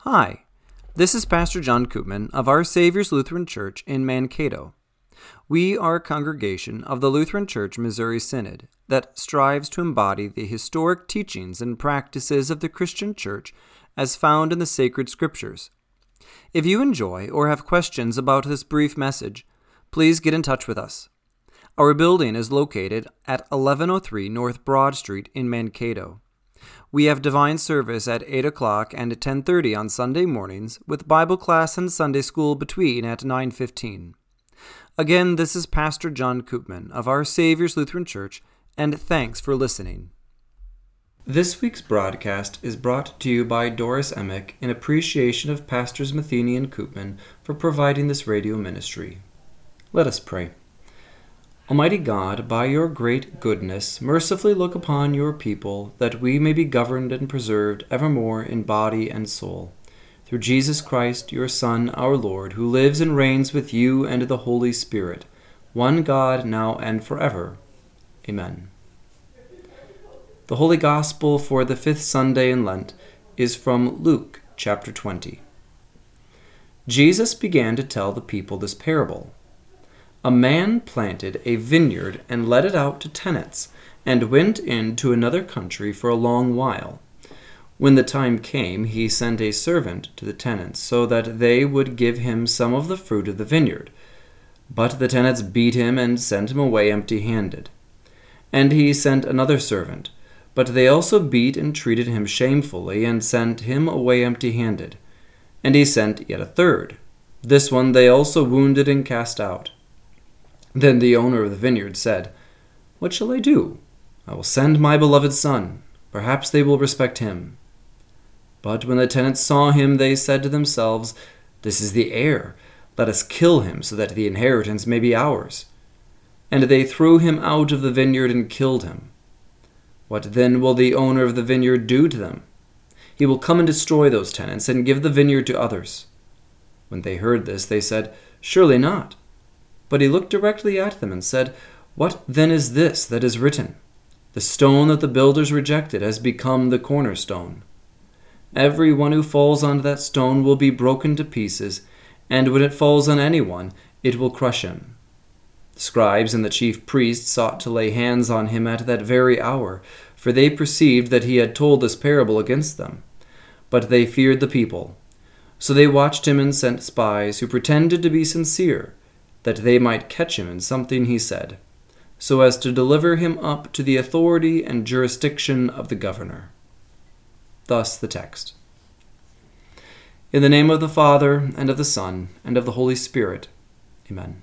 Hi, this is Pastor John Koopman of Our Savior's Lutheran Church in Mankato. We are a congregation of the Lutheran Church Missouri Synod that strives to embody the historic teachings and practices of the Christian Church as found in the sacred Scriptures. If you enjoy or have questions about this brief message, please get in touch with us. Our building is located at 1103 North Broad Street in Mankato. We have divine service at 8 o'clock and 10:30 on Sunday mornings, with Bible class and Sunday school between at 9:15. Again, this is Pastor John Koopman of Our Savior's Lutheran Church, and thanks for listening. This week's broadcast is brought to you by Doris Emick in appreciation of Pastors Matheny and Koopman for providing this radio ministry. Let us pray. Almighty God, by your great goodness, mercifully look upon your people, that we may be governed and preserved evermore in body and soul. Through Jesus Christ, your Son, our Lord, who lives and reigns with you and the Holy Spirit, one God, now and forever. Amen. The Holy Gospel for the fifth Sunday in Lent is from Luke chapter 20. Jesus began to tell the people this parable. A man planted a vineyard and let it out to tenants, and went into another country for a long while. When the time came, he sent a servant to the tenants, so that they would give him some of the fruit of the vineyard. But the tenants beat him and sent him away empty-handed. And he sent another servant, but they also beat and treated him shamefully, and sent him away empty-handed. And he sent yet a third. This one they also wounded and cast out. Then the owner of the vineyard said, "What shall I do? I will send my beloved son. Perhaps they will respect him." But when the tenants saw him, they said to themselves, "This is the heir. Let us kill him, so that the inheritance may be ours." And they threw him out of the vineyard and killed him. What then will the owner of the vineyard do to them? He will come and destroy those tenants and give the vineyard to others. When they heard this, they said, "Surely not." But he looked directly at them and said, "What then is this that is written? The stone that the builders rejected has become the cornerstone. Every one who falls on that stone will be broken to pieces, and when it falls on anyone, it will crush him." The scribes and the chief priests sought to lay hands on him at that very hour, for they perceived that he had told this parable against them. But they feared the people. So they watched him and sent spies who pretended to be sincere, that they might catch him in something he said, so as to deliver him up to the authority and jurisdiction of the governor. Thus the text. In the name of the Father, and of the Son, and of the Holy Spirit. Amen.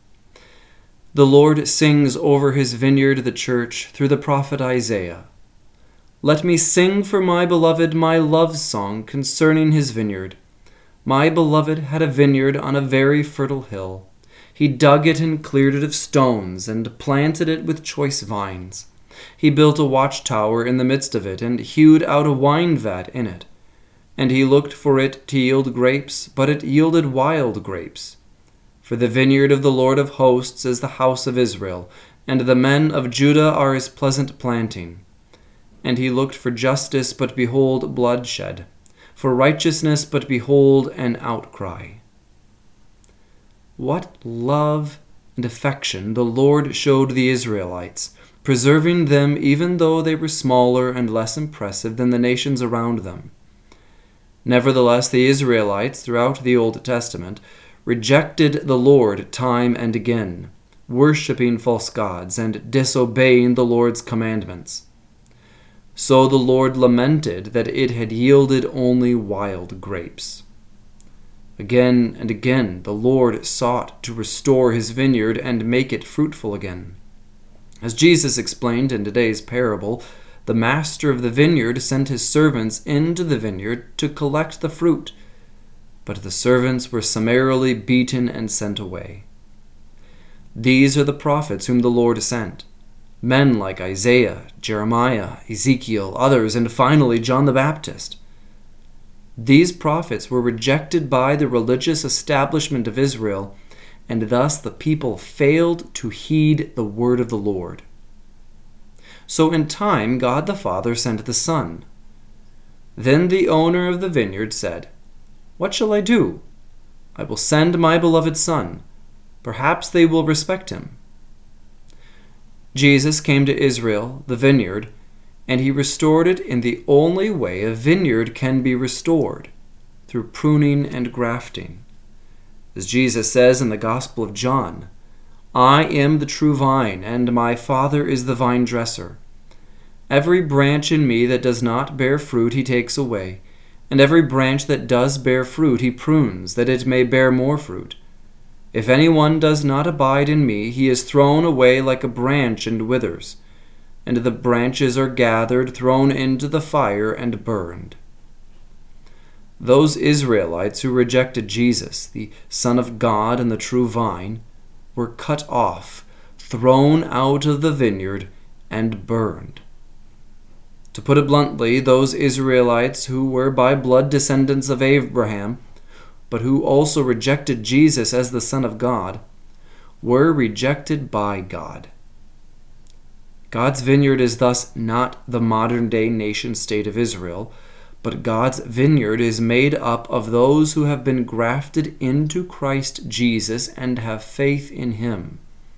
The Lord sings over his vineyard, the church, through the prophet Isaiah. Let me sing for my beloved my love song concerning his vineyard. My beloved had a vineyard on a very fertile hill. He dug it and cleared it of stones, and planted it with choice vines. He built a watchtower in the midst of it, and hewed out a wine vat in it. And he looked for it to yield grapes, but it yielded wild grapes. For the vineyard of the Lord of hosts is the house of Israel, and the men of Judah are his pleasant planting. And he looked for justice, but behold bloodshed, for righteousness, but behold an outcry. What love and affection the Lord showed the Israelites, preserving them even though they were smaller and less impressive than the nations around them. Nevertheless, the Israelites, throughout the Old Testament, rejected the Lord time and again, worshipping false gods and disobeying the Lord's commandments. So the Lord lamented that it had yielded only wild grapes. Again and again the Lord sought to restore his vineyard and make it fruitful again. As Jesus explained in today's parable, the master of the vineyard sent his servants into the vineyard to collect the fruit, but the servants were summarily beaten and sent away. These are the prophets whom the Lord sent, men like Isaiah, Jeremiah, Ezekiel, others, and finally John the Baptist. These prophets were rejected by the religious establishment of Israel, and thus the people failed to heed the word of the Lord. So in time, God the Father sent the Son. Then the owner of the vineyard said, What shall I do? I will send my beloved Son. Perhaps they will respect him." Jesus came to Israel, the vineyard, and he restored it in the only way a vineyard can be restored, through pruning and grafting. As Jesus says in the Gospel of John, "I am the true vine, and my Father is the vine dresser. Every branch in me that does not bear fruit he takes away, and every branch that does bear fruit he prunes, that it may bear more fruit. If anyone does not abide in me, he is thrown away like a branch and withers, and the branches are gathered, thrown into the fire, and burned." Those Israelites who rejected Jesus, the Son of God and the true vine, were cut off, thrown out of the vineyard, and burned. To put it bluntly, those Israelites who were by blood descendants of Abraham, but who also rejected Jesus as the Son of God, were rejected by God. God's vineyard is thus not the modern-day nation-state of Israel, but God's vineyard is made up of those who have been grafted into Christ Jesus and have faith in him.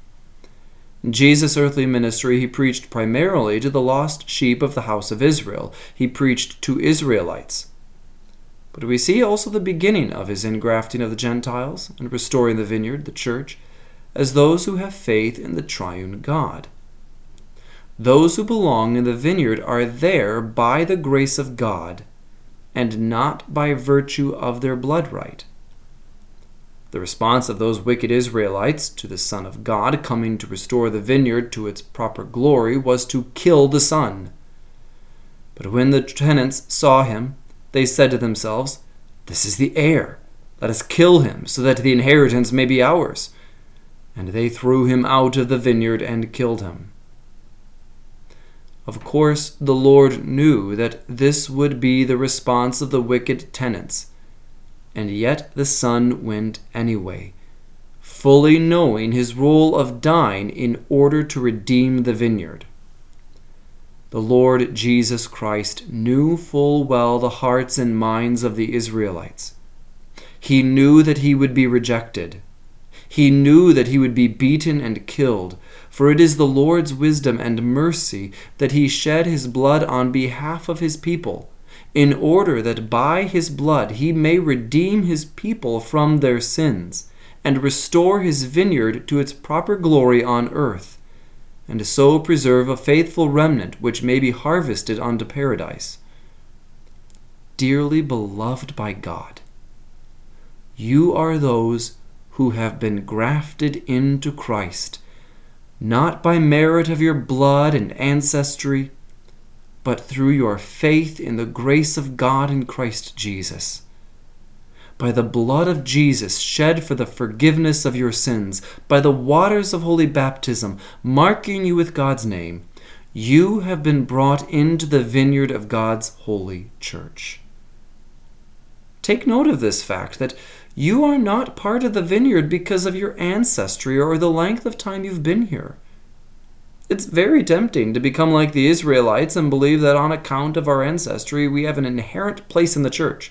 In Jesus' earthly ministry, he preached primarily to the lost sheep of the house of Israel. He preached to Israelites. But we see also the beginning of his ingrafting of the Gentiles and restoring the vineyard, the church, as those who have faith in the triune God. Those who belong in the vineyard are there by the grace of God, and not by virtue of their blood right. The response of those wicked Israelites to the Son of God coming to restore the vineyard to its proper glory was to kill the Son. But when the tenants saw him, they said to themselves, "This is the heir. Let us kill him, so that the inheritance may be ours." And they threw him out of the vineyard and killed him. Of course, the Lord knew that this would be the response of the wicked tenants, and yet the Son went anyway, fully knowing his role of dying in order to redeem the vineyard. The Lord Jesus Christ knew full well the hearts and minds of the Israelites. He knew that he would be rejected. He knew that he would be beaten and killed, for it is the Lord's wisdom and mercy that he shed his blood on behalf of his people, in order that by his blood he may redeem his people from their sins, and restore his vineyard to its proper glory on earth, and so preserve a faithful remnant which may be harvested unto paradise. Dearly beloved by God, you are those who have been grafted into Christ, not by merit of your blood and ancestry, but through your faith in the grace of God in Christ Jesus. By the blood of Jesus shed for the forgiveness of your sins, by the waters of holy baptism, marking you with God's name, you have been brought into the vineyard of God's holy church. Take note of this fact, that you are not part of the vineyard because of your ancestry or the length of time you've been here. It's very tempting to become like the Israelites and believe that on account of our ancestry we have an inherent place in the church.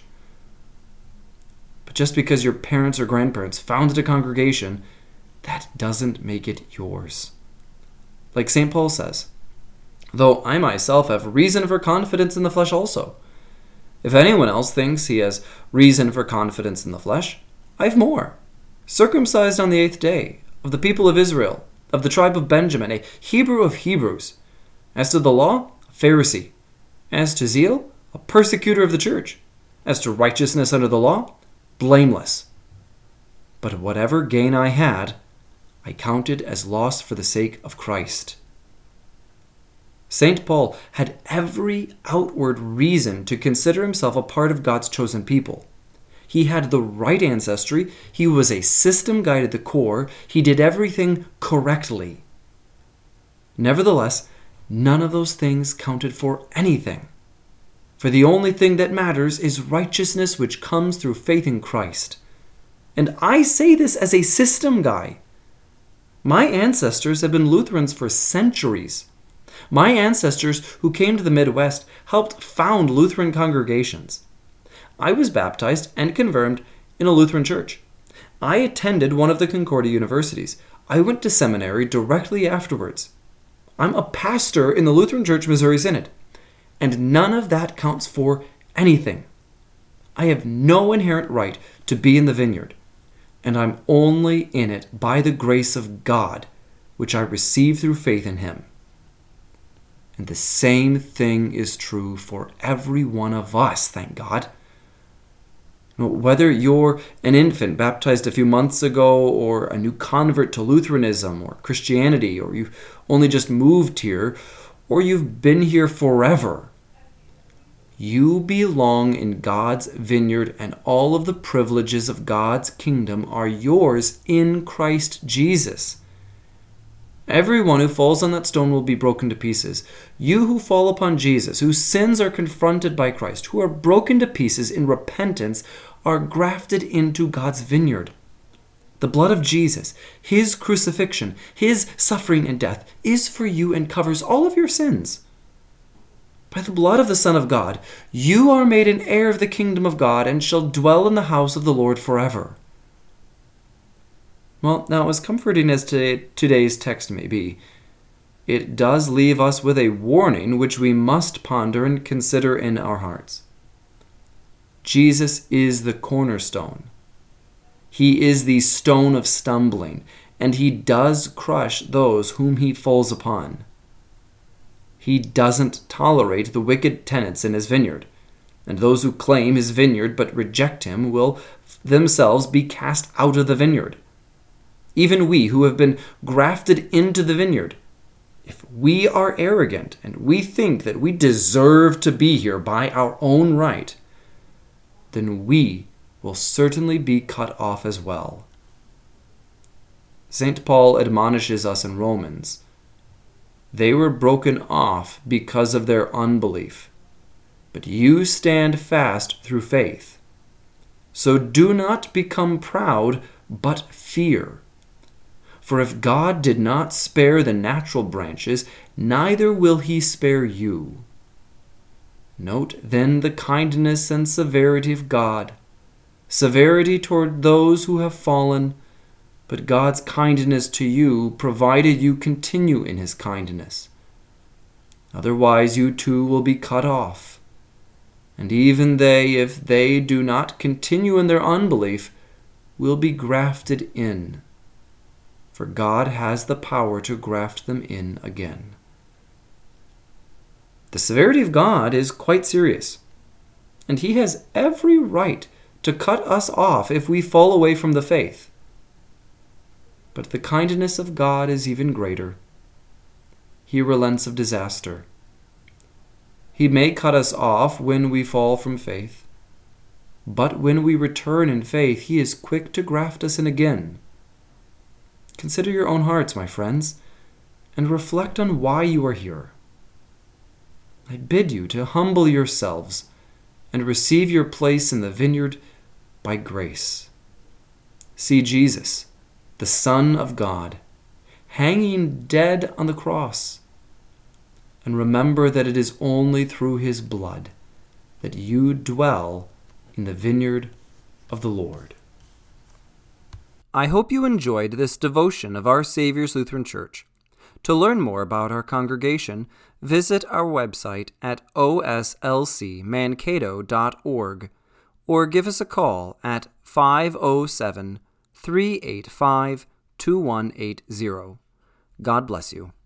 But just because your parents or grandparents founded a congregation, that doesn't make it yours. Like St. Paul says, "Though I myself have reason for confidence in the flesh also. If anyone else thinks he has reason for confidence in the flesh, I have more. Circumcised on the 8th day, of the people of Israel, of the tribe of Benjamin, a Hebrew of Hebrews. As to the law, a Pharisee. As to zeal, a persecutor of the church. As to righteousness under the law, blameless. But whatever gain I had, I counted as loss for the sake of Christ." St. Paul had every outward reason to consider himself a part of God's chosen people. He had the right ancestry, he was a system guy at the core, he did everything correctly. Nevertheless, none of those things counted for anything. For the only thing that matters is righteousness which comes through faith in Christ. And I say this as a system guy. My ancestors have been Lutherans for centuries. My ancestors who came to the Midwest helped found Lutheran congregations. I was baptized and confirmed in a Lutheran church. I attended one of the Concordia universities. I went to seminary directly afterwards. I'm a pastor in the Lutheran Church Missouri Synod, and none of that counts for anything. I have no inherent right to be in the vineyard, and I'm only in it by the grace of God, which I receive through faith in Him. And the same thing is true for every one of us, thank God. Whether you're an infant baptized a few months ago, or a new convert to Lutheranism or Christianity, or you've only just moved here, or you've been here forever, you belong in God's vineyard, and all of the privileges of God's kingdom are yours in Christ Jesus. Everyone who falls on that stone will be broken to pieces. You who fall upon Jesus, whose sins are confronted by Christ, who are broken to pieces in repentance, are grafted into God's vineyard. The blood of Jesus, His crucifixion, His suffering and death, is for you and covers all of your sins. By the blood of the Son of God, you are made an heir of the kingdom of God and shall dwell in the house of the Lord forever. Well, now, as comforting as today's text may be, it does leave us with a warning which we must ponder and consider in our hearts. Jesus is the cornerstone. He is the stone of stumbling, and He does crush those whom He falls upon. He doesn't tolerate the wicked tenants in His vineyard, and those who claim His vineyard but reject Him will themselves be cast out of the vineyard. Even we who have been grafted into the vineyard, if we are arrogant and we think that we deserve to be here by our own right, then we will certainly be cut off as well. St. Paul admonishes us in Romans, they were broken off because of their unbelief, but you stand fast through faith. So do not become proud, but fear. For if God did not spare the natural branches, neither will He spare you. Note then the kindness and severity of God. Severity toward those who have fallen, but God's kindness to you, provided you continue in His kindness. Otherwise you too will be cut off. And even they, if they do not continue in their unbelief, will be grafted in. For God has the power to graft them in again. The severity of God is quite serious, and He has every right to cut us off if we fall away from the faith. But the kindness of God is even greater. He relents of disaster. He may cut us off when we fall from faith, but when we return in faith, He is quick to graft us in again. Consider your own hearts, my friends, and reflect on why you are here. I bid you to humble yourselves and receive your place in the vineyard by grace. See Jesus, the Son of God, hanging dead on the cross, and remember that it is only through His blood that you dwell in the vineyard of the Lord. I hope you enjoyed this devotion of Our Savior's Lutheran Church. To learn more about our congregation, visit our website at oslcmankato.org or give us a call at 507-385-2180. God bless you.